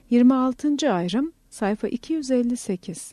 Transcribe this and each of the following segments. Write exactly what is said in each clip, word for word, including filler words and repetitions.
yirmi altıncı ayrım sayfa iki yüz elli sekiz.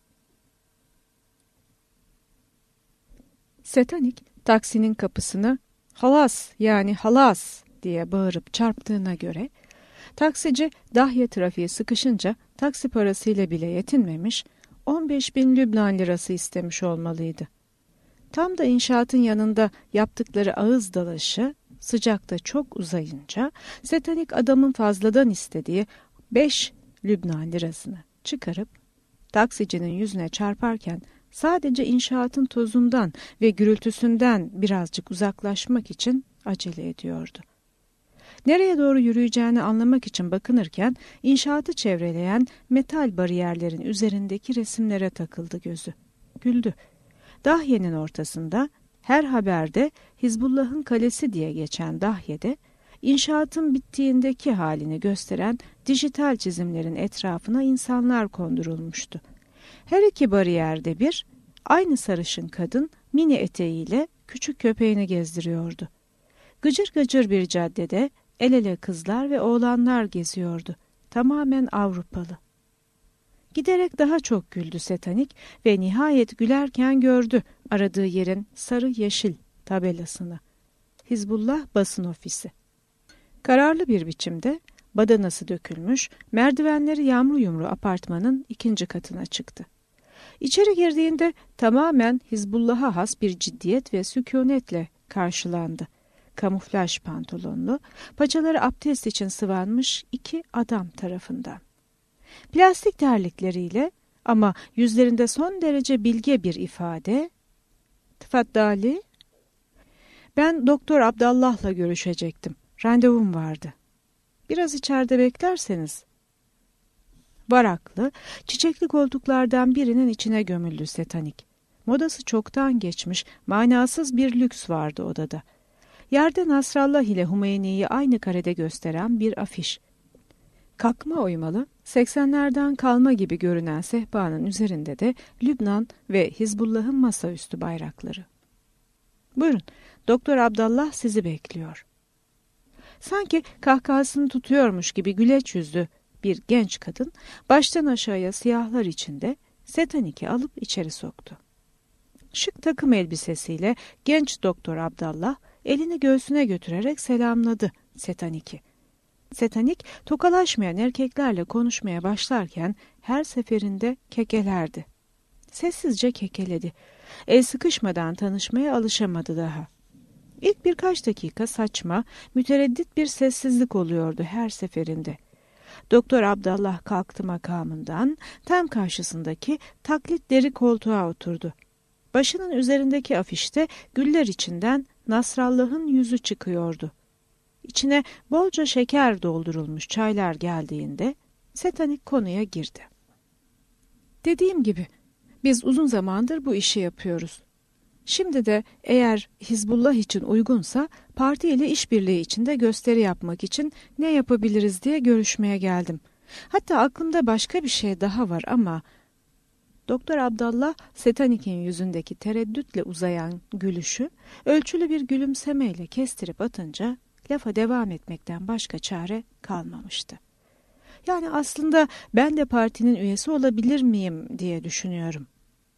Setanik taksinin kapısını "Halas yani halas" diye bağırıp çarptığına göre taksici Dahye trafiği sıkışınca taksi parasıyla bile yetinmemiş, on beş bin Lübnan lirası istemiş olmalıydı. Tam da inşaatın yanında yaptıkları ağız dalaşı sıcakta çok uzayınca Setanik adamın fazladan istediği beş Lübnan lirasını çıkarıp taksicinin yüzüne çarparken sadece inşaatın tozundan ve gürültüsünden birazcık uzaklaşmak için acele ediyordu. Nereye doğru yürüyeceğini anlamak için bakınırken inşaatı çevreleyen metal bariyerlerin üzerindeki resimlere takıldı gözü. Güldü. Dahye'nin ortasında, her haberde Hizbullah'ın kalesi diye geçen Dahye'de, inşaatın bittiğindeki halini gösteren dijital çizimlerin etrafına insanlar kondurulmuştu. Her iki bariyerde bir, aynı sarışın kadın mini eteğiyle küçük köpeğini gezdiriyordu. Gıcır gıcır bir caddede el ele kızlar ve oğlanlar geziyordu. Tamamen Avrupalı. Giderek daha çok güldü Setanik ve nihayet gülerken gördü aradığı yerin sarı yeşil tabelasını. Hizbullah basın ofisi. Kararlı bir biçimde badanası dökülmüş, merdivenleri yağmur yumru apartmanın ikinci katına çıktı. İçeri girdiğinde tamamen Hizbullah'a has bir ciddiyet ve sükunetle karşılandı. Kamuflaj pantolonlu, paçaları abdest için sıvanmış iki adam tarafından. Plastik terlikleriyle ama yüzlerinde son derece bilge bir ifade, "Tıfaddali, ben Doktor Abdallah'la görüşecektim. Randevum vardı. Biraz içeride beklerseniz." Varaklı, çiçekli koltuklardan birinin içine gömüldü Setanik. Modası çoktan geçmiş, manasız bir lüks vardı odada. Yerde Nasrallah ile Hümeyni'yi aynı karede gösteren bir afiş. Kakma oymalı, seksenlerden kalma gibi görünen sehpanın üzerinde de Lübnan ve Hizbullah'ın masaüstü bayrakları. "Buyurun, Doktor Abdallah sizi bekliyor." Sanki kahkahasını tutuyormuş gibi güleç yüzlü bir genç kadın baştan aşağıya siyahlar içinde Setanik'i alıp içeri soktu. Şık takım elbisesiyle genç Doktor Abdallah elini göğsüne götürerek selamladı Setanik'i. Setanik tokalaşmayan erkeklerle konuşmaya başlarken her seferinde kekelerdi. Sessizce kekeledi. El sıkışmadan tanışmaya alışamadı daha. İlk birkaç dakika saçma, mütereddit bir sessizlik oluyordu her seferinde. Doktor Abdallah kalktı makamından, tam karşısındaki taklit deri koltuğa oturdu. Başının üzerindeki afişte güller içinden Nasrallah'ın yüzü çıkıyordu. İçine bolca şeker doldurulmuş çaylar geldiğinde Setanik konuya girdi. "Dediğim gibi biz uzun zamandır bu işi yapıyoruz. Şimdi de eğer Hizbullah için uygunsa parti ile işbirliği içinde gösteri yapmak için ne yapabiliriz diye görüşmeye geldim. Hatta aklımda başka bir şey daha var ama..." Doktor Abdallah, Setanik'in yüzündeki tereddütle uzayan gülüşü ölçülü bir gülümsemeyle kestirip atınca lafa devam etmekten başka çare kalmamıştı. "Yani aslında ben de partinin üyesi olabilir miyim diye düşünüyorum."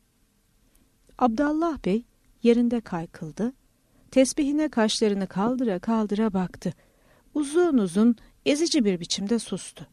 Abdallah Bey yerinde kaykıldı, tesbihine kaşlarını kaldıra kaldıra baktı. Uzun uzun ezici bir biçimde sustu.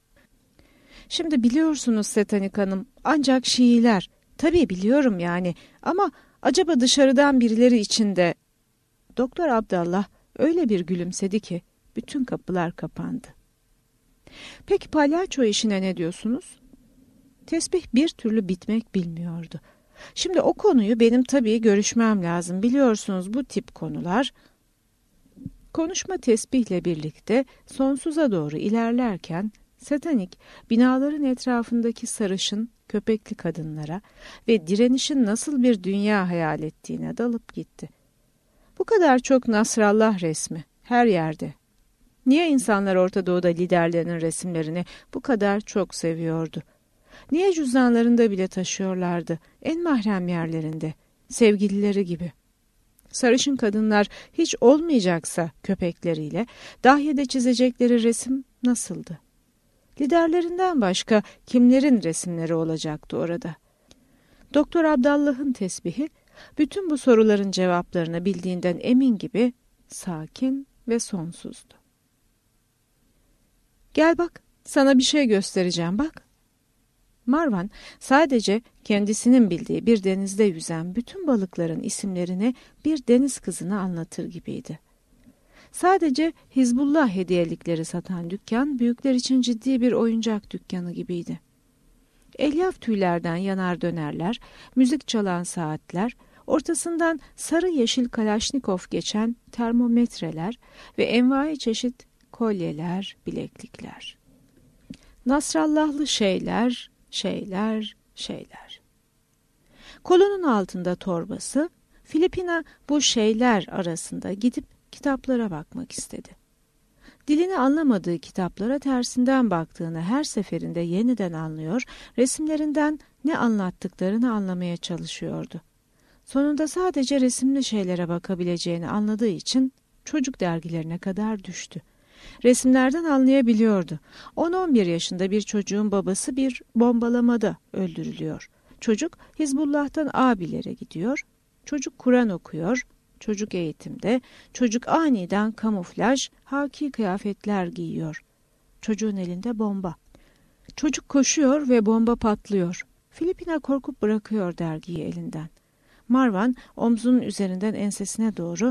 "Şimdi biliyorsunuz Setanik Hanım, ancak Şiiler, tabii biliyorum yani, ama acaba dışarıdan birileri içinde..." Doktor Abdallah öyle bir gülümsedi ki bütün kapılar kapandı. "Peki palyaço işine ne diyorsunuz?" Tesbih bir türlü bitmek bilmiyordu. "Şimdi o konuyu benim tabii görüşmem lazım. Biliyorsunuz bu tip konular..." Konuşma tesbihle birlikte sonsuza doğru ilerlerken Setanik, binaların etrafındaki sarışın, köpekli kadınlara ve direnişin nasıl bir dünya hayal ettiğine dalıp gitti. Bu kadar çok Nasrallah resmi, her yerde. Niye insanlar Orta Doğu'da liderlerinin resimlerini bu kadar çok seviyordu? Niye cüzdanlarında bile taşıyorlardı, en mahrem yerlerinde, sevgilileri gibi? Sarışın kadınlar hiç olmayacaksa köpekleriyle Dahye'de çizecekleri resim nasıldı? Liderlerinden başka kimlerin resimleri olacaktı orada? Doktor Abdallah'ın tesbihi, bütün bu soruların cevaplarını bildiğinden emin gibi sakin ve sonsuzdu. Gel bak, sana bir şey göstereceğim bak. Marwan sadece kendisinin bildiği bir denizde yüzen bütün balıkların isimlerini bir deniz kızına anlatır gibiydi. Sadece Hizbullah hediyelikleri satan dükkan büyükler için ciddi bir oyuncak dükkanı gibiydi. Elyaf tüylerden yanar dönerler, müzik çalan saatler, ortasından sarı yeşil Kalaşnikov geçen termometreler ve envai çeşit kolyeler, bileklikler. Nasrallahlı şeyler, şeyler, şeyler. Kolunun altında torbası, Filipina bu şeyler arasında gidip kitaplara bakmak istedi. Dilini anlamadığı kitaplara tersinden baktığını her seferinde yeniden anlıyor, resimlerinden ne anlattıklarını anlamaya çalışıyordu. Sonunda sadece resimli şeylere bakabileceğini anladığı için çocuk dergilerine kadar düştü. Resimlerden anlayabiliyordu. on on bir yaşında bir çocuğun babası bir bombalamada öldürülüyor. Çocuk Hizbullah'tan abilere gidiyor. Çocuk Kur'an okuyor. Çocuk eğitimde. Çocuk aniden kamuflaj, haki kıyafetler giyiyor. Çocuğun elinde bomba. Çocuk koşuyor ve bomba patlıyor. Filipina korkup bırakıyor dergiyi elinden. Marwan omzunun üzerinden ensesine doğru,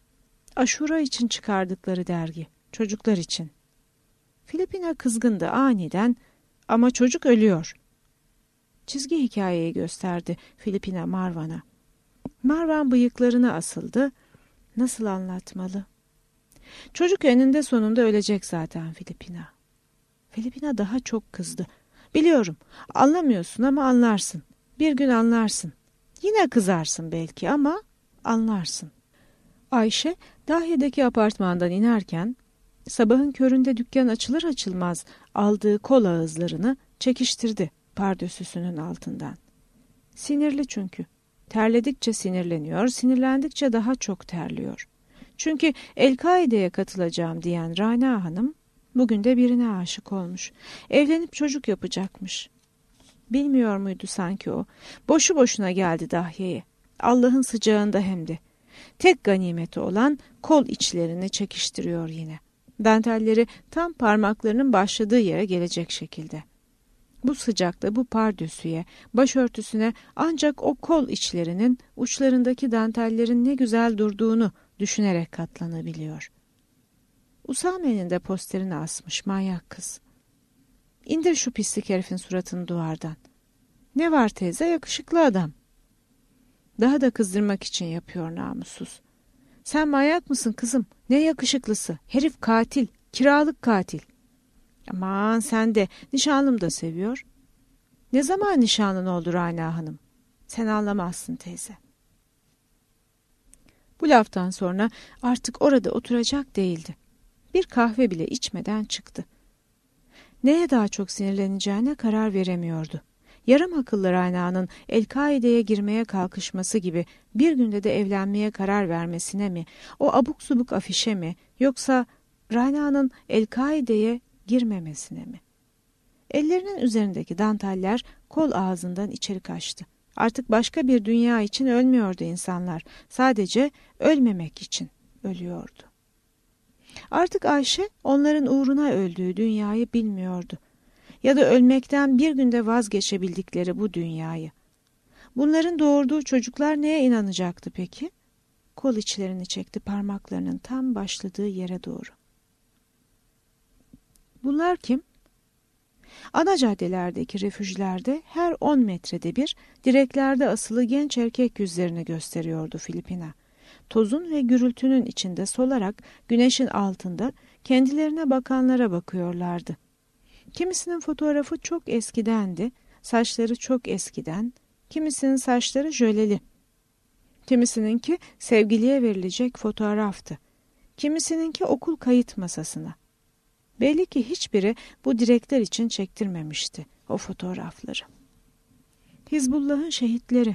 Aşura için çıkardıkları dergi, çocuklar için. Filipina kızgındı aniden, ama çocuk ölüyor. Çizgi hikayeyi gösterdi Filipina Marwan'a. Marwan bıyıklarına asıldı. Nasıl anlatmalı? Çocuk eninde sonunda ölecek zaten Filipina. Filipina daha çok kızdı. Biliyorum, anlamıyorsun ama anlarsın. Bir gün anlarsın. Yine kızarsın belki ama anlarsın. Ayşe, Dahye'deki apartmandan inerken, sabahın köründe dükkan açılır açılmaz aldığı kol ağızlarını çekiştirdi pardösüsünün altından. Sinirli çünkü. Terledikçe sinirleniyor, sinirlendikçe daha çok terliyor. Çünkü El-Kaide'ye katılacağım diyen Rana Hanım, bugün de birine aşık olmuş. Evlenip çocuk yapacakmış. Bilmiyor muydu sanki o? Boşu boşuna geldi Dahye'ye. Allah'ın sıcağında hem de. Tek ganimeti olan kol içlerini çekiştiriyor yine. Dantelleri tam parmaklarının başladığı yere gelecek şekilde. Bu sıcakta bu pardösüye, başörtüsüne ancak o kol içlerinin uçlarındaki dantellerin ne güzel durduğunu düşünerek katlanabiliyor. Usame'nin de posterini asmış manyak kız. İndir şu pislik herifin suratını duvardan. Ne var teyze, yakışıklı adam. Daha da kızdırmak için yapıyor namussuz. Sen manyak mısın kızım? Ne yakışıklısı? Herif katil, kiralık katil. Aman sen de, nişanlım da seviyor. Ne zaman nişanlın oldu Rana Hanım? Sen anlamazsın teyze. Bu laftan sonra artık orada oturacak değildi. Bir kahve bile içmeden çıktı. Neye daha çok sinirleneceğine karar veremiyordu. Yarım akıllı Rana'nın El-Kaide'ye girmeye kalkışması gibi bir günde de evlenmeye karar vermesine mi, o abuk subuk afişe mi, yoksa Rana'nın El-Kaide'ye girmemesine mi? Ellerinin üzerindeki danteller kol ağzından içeri kaçtı. Artık başka bir dünya için ölmüyordu insanlar. Sadece ölmemek için ölüyordu. Artık Ayşe onların uğruna öldüğü dünyayı bilmiyordu. Ya da ölmekten bir günde vazgeçebildikleri bu dünyayı. Bunların doğurduğu çocuklar neye inanacaktı peki? Kol içlerini çekti parmaklarının tam başladığı yere doğru. Bunlar kim? Ana caddelerdeki refüjlerde her on metrede bir direklerde asılı genç erkek yüzlerini gösteriyordu Filipina. Tozun ve gürültünün içinde solarak güneşin altında kendilerine bakanlara bakıyorlardı. Kimisinin fotoğrafı çok eskidendi, saçları çok eskiden, kimisinin saçları jöleli. Kimisininki sevgiliye verilecek fotoğraftı. Kimisininki okul kayıt masasına. Belli ki hiçbiri bu direkler için çektirmemişti o fotoğrafları. Hizbullah'ın şehitleri.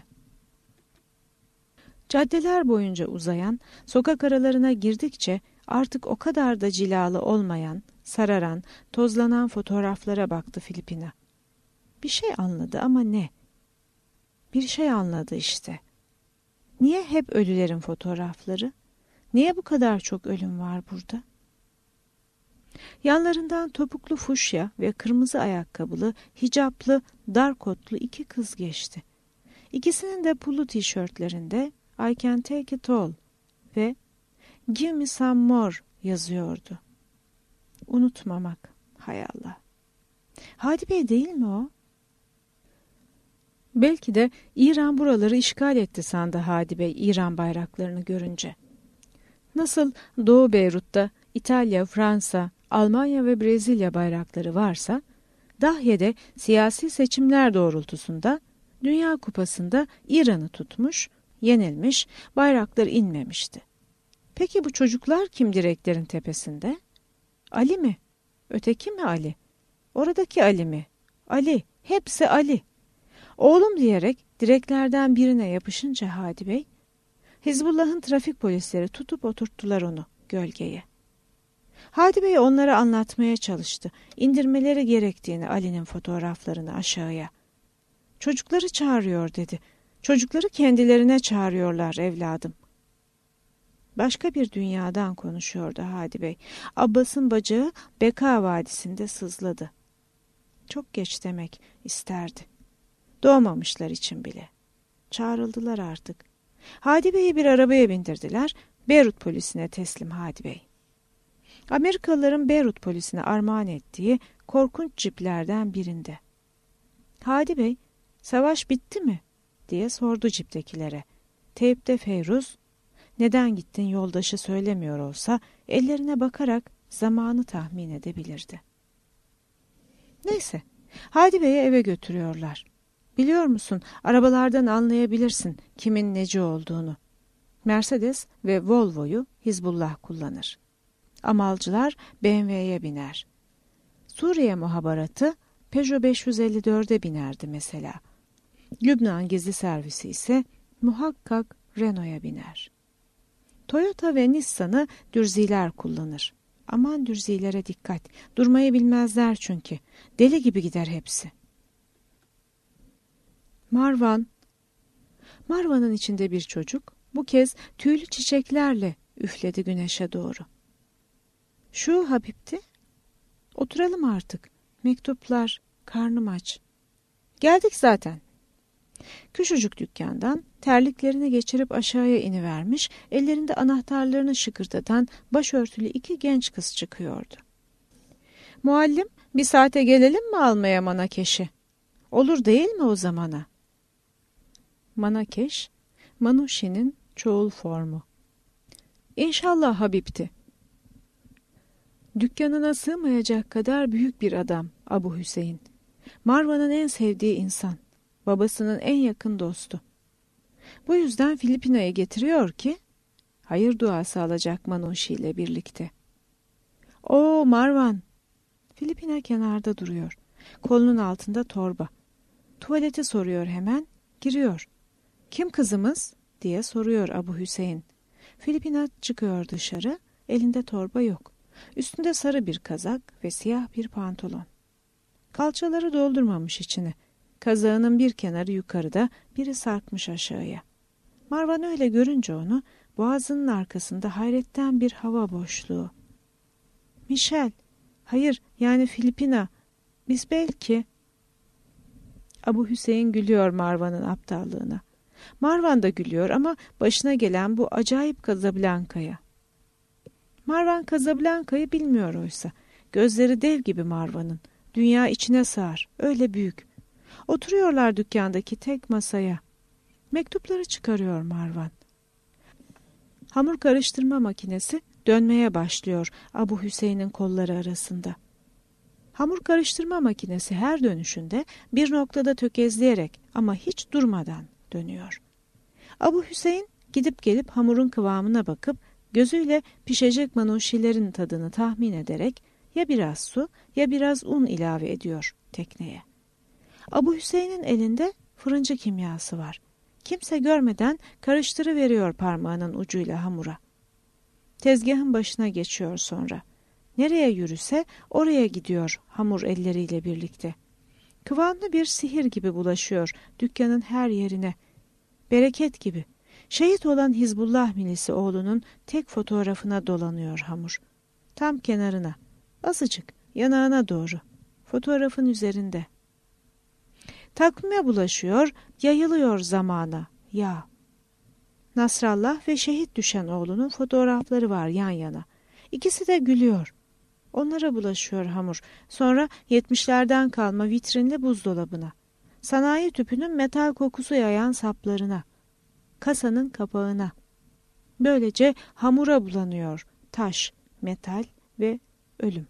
Caddeler boyunca uzayan, sokak aralarına girdikçe artık o kadar da cilalı olmayan, sararan, tozlanan fotoğraflara baktı Filipina. Bir şey anladı ama ne? Bir şey anladı işte. Niye hep ölülerin fotoğrafları? Niye bu kadar çok ölüm var burada? Yanlarından topuklu fuşya ve kırmızı ayakkabılı, hicaplı, dar kotlu iki kız geçti. İkisinin de pulu tişörtlerinde I can take it all ve Give me some more yazıyordu. Unutmamak, hay Allah. Hadi Bey değil mi o? Belki de İran buraları işgal etti sandı Hadi Bey İran bayraklarını görünce. Nasıl Doğu Beyrut'ta İtalya, Fransa, Almanya ve Brezilya bayrakları varsa, Dahye'de siyasi seçimler doğrultusunda Dünya Kupası'nda İran'ı tutmuş, yenilmiş, bayraklar inmemişti. Peki bu çocuklar kim direklerin tepesinde? Ali mi? Öteki mi Ali? Oradaki Ali mi? Ali, hepsi Ali. Oğlum diyerek direklerden birine yapışınca Hadi Bey, Hizbullah'ın trafik polisleri tutup oturttular onu gölgeye. Hadi Bey onlara anlatmaya çalıştı. İndirmeleri gerektiğini Ali'nin fotoğraflarını aşağıya. Çocukları çağırıyor dedi. Çocukları kendilerine çağırıyorlar evladım. Başka bir dünyadan konuşuyordu Hadi Bey. Abbas'ın bacağı Beka Vadisi'nde sızladı. Çok geç demek isterdi. Doğmamışlar için bile. Çağrıldılar artık. Hadi Bey'i bir arabaya bindirdiler. Beyrut polisine teslim Hadi Bey. Amerikalıların Beyrut polisine armağan ettiği korkunç ciplerden birinde. Hadi Bey, savaş bitti mi? Diye sordu ciptekilere. Teyip'te Feyruz, neden gittin yoldaşı söylemiyor olsa ellerine bakarak zamanı tahmin edebilirdi. Neyse, Hadi Bey'i eve götürüyorlar. Biliyor musun, arabalardan anlayabilirsin kimin neci olduğunu. Mercedes ve Volvo'yu Hizbullah kullanır. Amalcılar B M W'ye biner. Suriye muhabaratı Peugeot beş yüz elli dörde binerdi mesela. Lübnan gizli servisi ise muhakkak Renault'a biner. Toyota ve Nissan'ı dürziler kullanır. Aman dürzilere dikkat, durmayı bilmezler çünkü. Deli gibi gider hepsi. Marvan. Marvan'ın içinde bir çocuk, bu kez tüylü çiçeklerle üfledi güneşe doğru. Şu Habib'ti. Oturalım artık. Mektuplar, karnım aç. Geldik zaten. Küçücük dükkandan terliklerini geçirip aşağıya inivermiş, ellerinde anahtarlarını şıkırdatan başörtülü iki genç kız çıkıyordu. Muallim, bir saate gelelim mi almaya Manakeş'i? Olur değil mi o zamana? Manakeş, Manuşi'nin çoğul formu. İnşallah Habib'ti. Dükkanına sığmayacak kadar büyük bir adam Abu Hüseyin. Marvan'ın en sevdiği insan. Babasının en yakın dostu. Bu yüzden Filipina'yı getiriyor ki hayır duası alacak Manuşi ile birlikte. Oo Marvan! Filipina kenarda duruyor. Kolunun altında torba. Tuvaleti soruyor hemen, giriyor. Kim kızımız? Diye soruyor Abu Hüseyin. Filipina çıkıyor dışarı, elinde torba yok. Üstünde sarı bir kazak ve siyah bir pantolon. Kalçaları doldurmamış içine. Kazağının bir kenarı yukarıda, biri sarkmış aşağıya. Marvan öyle görünce onu, boğazının arkasında hayretten bir hava boşluğu. Michel, hayır yani Filipina, biz belki... Abu Hüseyin gülüyor Marvan'ın aptallığına. Marvan da gülüyor ama başına gelen bu acayip Casablanca'ya. Marvan Casablanca'yı bilmiyor oysa. Gözleri dev gibi Marvan'ın. Dünya içine sığar, öyle büyük. Oturuyorlar dükkandaki tek masaya. Mektupları çıkarıyor Marvan. Hamur karıştırma makinesi dönmeye başlıyor Abu Hüseyin'in kolları arasında. Hamur karıştırma makinesi her dönüşünde bir noktada tökezleyerek ama hiç durmadan dönüyor. Abu Hüseyin gidip gelip hamurun kıvamına bakıp gözüyle pişecek manuşilerin tadını tahmin ederek ya biraz su ya biraz un ilave ediyor tekneye. Abu Hüseyin'in elinde fırıncı kimyası var. Kimse görmeden karıştırıveriyor parmağının ucuyla hamura. Tezgahın başına geçiyor sonra. Nereye yürüse oraya gidiyor hamur elleriyle birlikte. Kıvamlı bir sihir gibi bulaşıyor dükkanın her yerine. Bereket gibi. Şehit olan Hizbullah milisi oğlunun tek fotoğrafına dolanıyor hamur. Tam kenarına, azıcık yanağına doğru. Fotoğrafın üzerinde. Takvime bulaşıyor, yayılıyor zamana, ya. Nasrallah ve şehit düşen oğlunun fotoğrafları var yan yana. İkisi de gülüyor. Onlara bulaşıyor hamur. Sonra yetmişlerden kalma vitrinli buzdolabına. Sanayi tüpünün metal kokusu yayan saplarına. Kasanın kapağına. Böylece hamura bulanıyor taş, metal ve ölüm.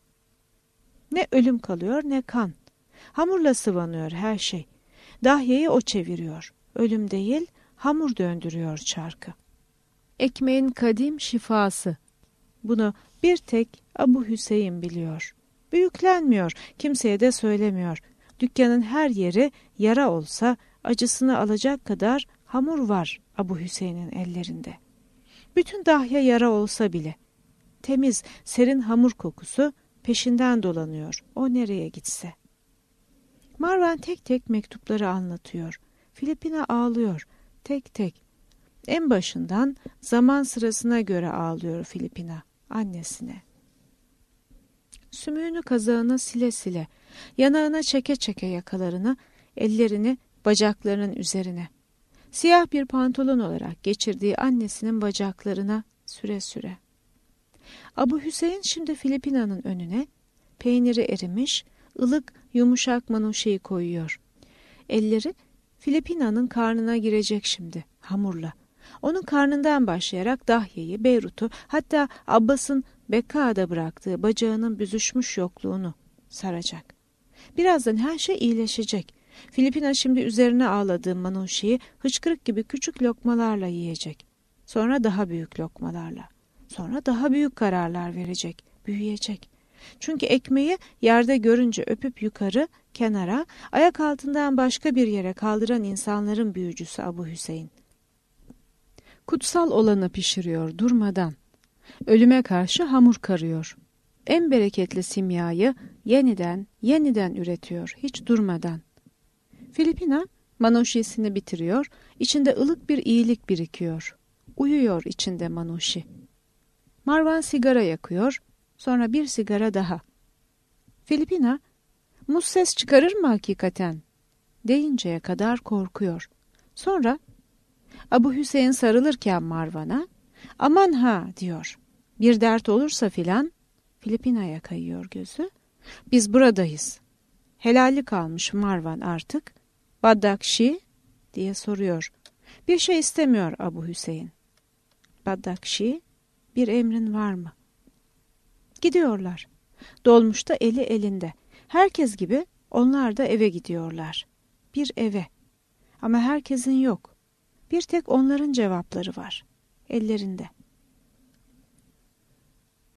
Ne ölüm kalıyor ne kan. Hamurla sıvanıyor her şey. Dahyeyi o çeviriyor. Ölüm değil, hamur döndürüyor çarkı. Ekmeğin kadim şifası. Bunu bir tek Abu Hüseyin biliyor. Büyüklenmiyor, kimseye de söylemiyor. Dükkanın her yeri yara olsa acısını alacak kadar hamur var Abu Hüseyin'in ellerinde. Bütün dahya yara olsa bile. Temiz, serin hamur kokusu peşinden dolanıyor, o nereye gitse. Marwan tek tek mektupları anlatıyor. Filipina ağlıyor, tek tek. En başından zaman sırasına göre ağlıyor Filipina, annesine. Sümüğünü kazağına sile sile, yanağına çeke çeke yakalarını, ellerini bacaklarının üzerine. Siyah bir pantolon olarak geçirdiği annesinin bacaklarına süre süre. Abu Hüseyin şimdi Filipina'nın önüne peyniri erimiş, ılık yumuşak manuşeyi koyuyor. Elleri Filipina'nın karnına girecek şimdi hamurla. Onun karnından başlayarak Dahye'yi, Beyrut'u, hatta Abbas'ın Bekka'da bıraktığı bacağının büzüşmüş yokluğunu saracak. Birazdan her şey iyileşecek. Filipina şimdi üzerine ağladığı manuşeyi hıçkırık gibi küçük lokmalarla yiyecek. Sonra daha büyük lokmalarla. Sonra daha büyük kararlar verecek, büyüyecek. Çünkü ekmeği yerde görünce öpüp yukarı, kenara, ayak altından başka bir yere kaldıran insanların büyücüsü Abu Hüseyin. Kutsal olanı pişiriyor durmadan. Ölüme karşı hamur karıyor. En bereketli simyayı yeniden, yeniden üretiyor hiç durmadan. Filipina manuşisini bitiriyor, içinde ılık bir iyilik birikiyor. Uyuyor içinde manuşi. Marwan sigara yakıyor, sonra bir sigara daha. Filipina, muz ses çıkarır mı hakikaten? Deyinceye kadar korkuyor. Sonra Abu Hüseyin sarılırken Marwan'a, aman ha diyor. Bir dert olursa filan, Filipina'ya kayıyor gözü. Biz buradayız. Helali kalmış Marwan artık. Baddakşi diye soruyor. Bir şey istemiyor Abu Hüseyin. Baddakşi, bir emrin var mı? Gidiyorlar. Dolmuşta eli elinde. Herkes gibi onlar da eve gidiyorlar. Bir eve. Ama herkesin yok. Bir tek onların cevapları var. Ellerinde.